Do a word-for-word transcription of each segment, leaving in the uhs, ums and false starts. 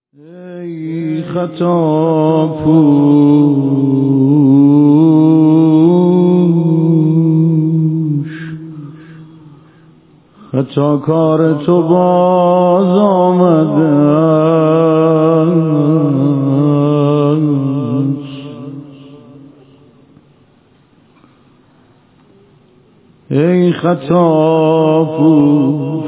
ای خطا پوش، خطا کار تو باز آمده است. ای خطا پوش،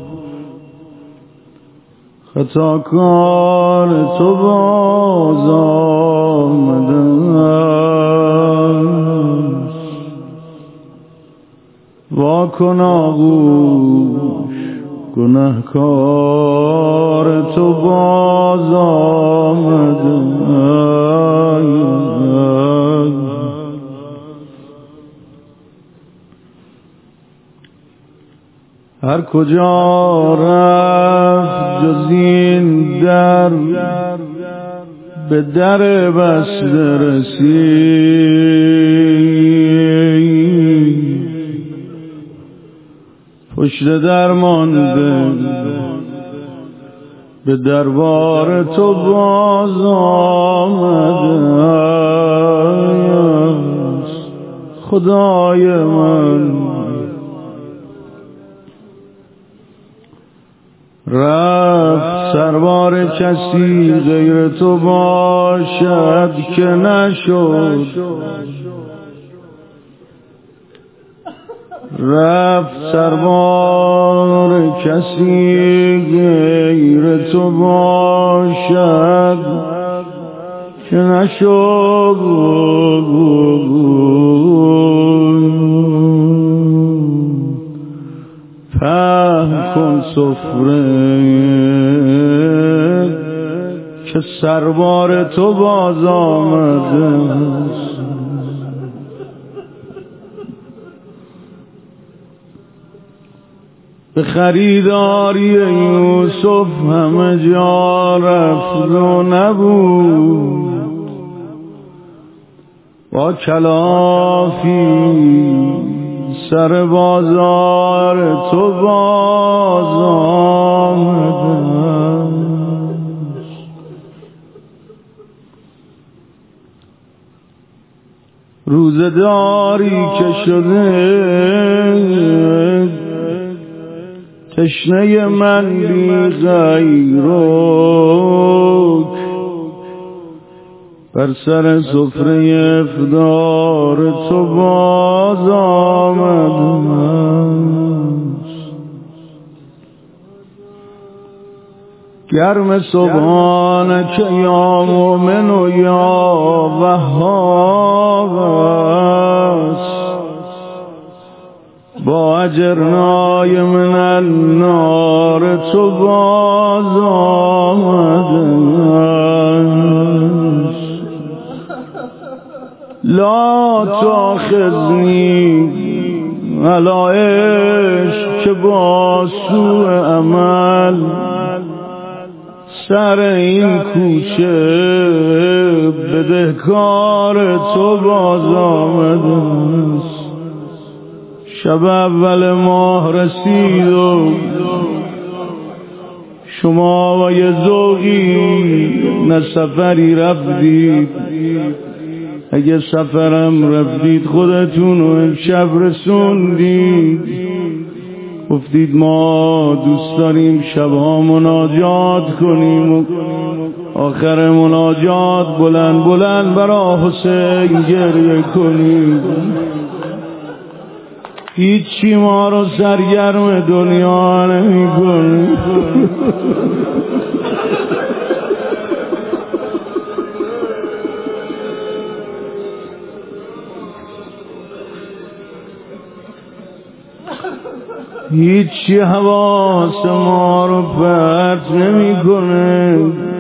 خطا کار تو باز آمده است. وا کن آغوش، گنهکار تو باز آمده است. هر کجا رفت جز این در، به در بسته رسید. پشت در مانده به دربار تو باز آمده است. خدای من، رفت سربار کسی غیر تو باشد که نشد. رفت سربار کسی غیر تو باشد که نشد. پهن کن سفره که سربار تو باز آمده است. به خریداری یوسف همه جا رفت و نبود. با کلافی سر بازار تو باز آمده است. روزداری که شده تشنه من بی غیرک، بر سر سفره افطار تو باز آمده است. گرم سبحانک یا مومن و یا وهاب است. با اجرنای من النار تو باز آمده است. لا تأخذنی علی عشق که با سوء عمل سر این کوچه بدهکار تو باز آمده است. شب اول ماه رسید و شما و یه ذوقی نه سفری رفتید. اگه سفرم رفتید خودتون و امشب رسوندید. گفتید ما دوست داریم شبها مناجات کنیم و آخر مناجات بلند بلند برا حسین گریه کنیم. هیچی ما رو سرگرم دنیا نمی کنه. هیچی حواس ما رو پرت نمی کنه.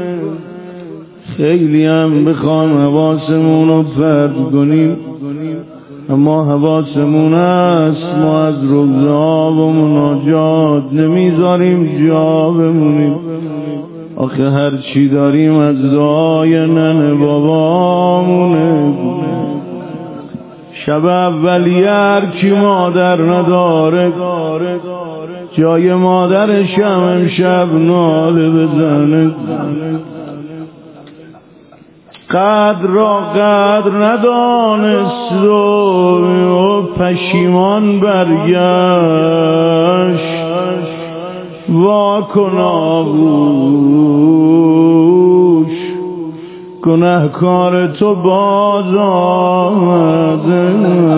خیلی هم بخوام حواسمون رو پرت کنیم اما حواسمون است ما از رضا و مناجات نمیذاریم جا بمونیم. آخه هر چی داریم از دعای ننه بابامونه. شب اولیه هر کی مادر نداره جای مادرشم امشب ناله بزنه. قدر را قدر ندانست و پشیمان برگشت. وا کن آغوش گنهکار تو باز آمده.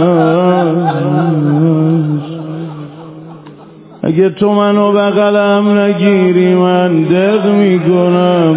اگه تو منو بغلم نگیری من دق میکنم.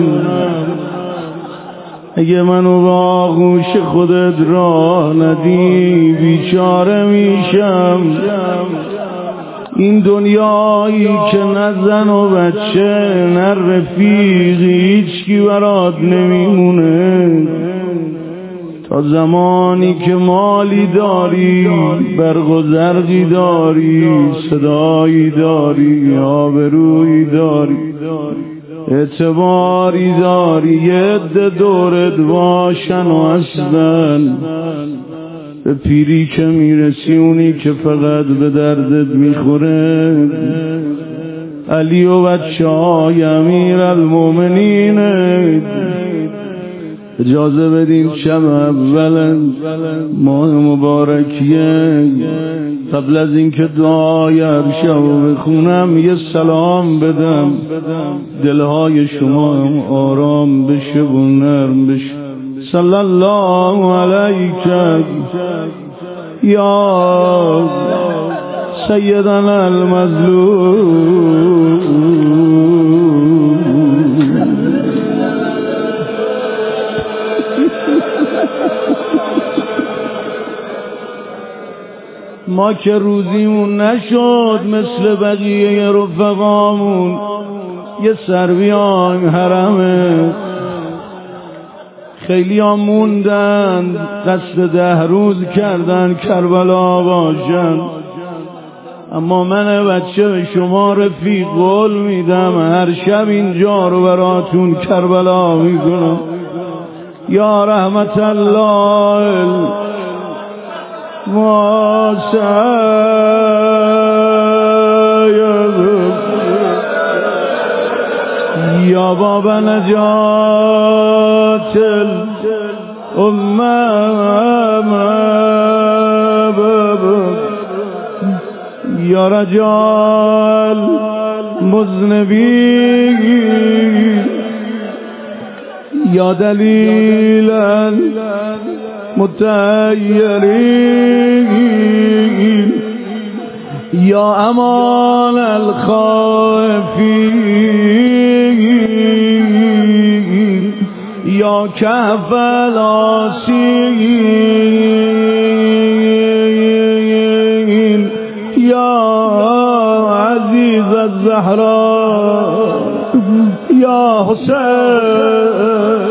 اگه منو با آغوش خودت را ندی بیچاره میشم. این دنیایی که نه زن و بچه نه رفیقی هیچکی برات نمیمونه. تا زمانی که مالی داری، برق و زرقی داری، صدایی داری، آبرویی داری، اعتباری داری، یه عده دورت باشن و اصلا به پیری که میرسی اونی که فقط به دردت میخوره علی و بچه های امیر المومنین. اجازه بدیم شب اولا ماه مبارکیه قبل از اینکه دعای عرشو بخونم یه سلام بدم دلهای شما هم آرام بشه و نرم بشه. صلی الله علیک یا سیدنا المظلوم. ما که روزیمون نشد مثل بقیه رفقامون یه سر بیان حرمه. خیلی ها موندن قصد ده روز کردن کربلا باشن، اما من بچه به شما رفیق قول میدم هر شب اینجا رو براتون کربلا میکنم. یا رحمت الله واسع یا باب نجات الامه یا رجال مذنبین یا دلیلا متحیرین یا امان الخائفین یا کهف الاسین یا عزیز الزهرا یا حسین.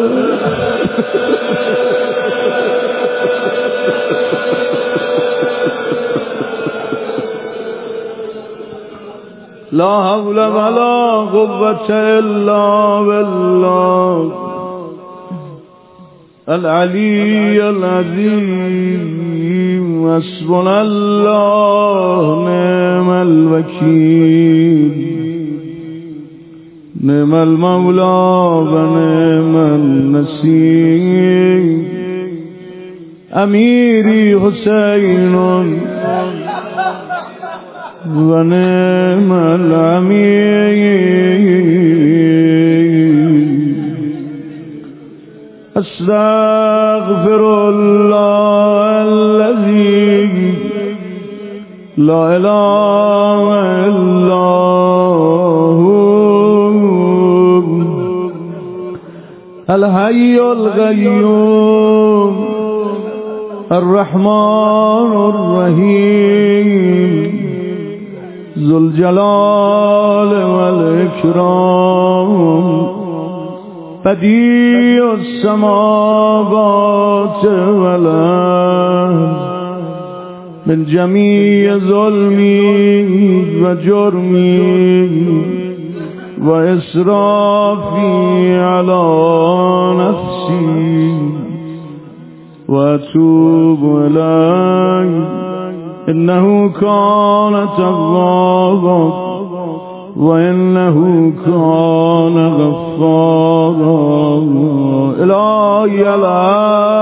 لا حول ولا قوة الا بالله العلی العظیم. حسبنا الله نعم الوکیل نعم المولا و نعم النصیر. امیری حسین و نعم الامیر. استغفر الله الذي لا اله الا هو الحي القيوم الرحمن الرحيم ذو الجلال والإكرام بديع السماوات والأرض. من جميع ظلمي وجرمي وإسرافي على نفسي وأتوب إليه إنه كان توابا وإنه كان غفارا. إلهي لا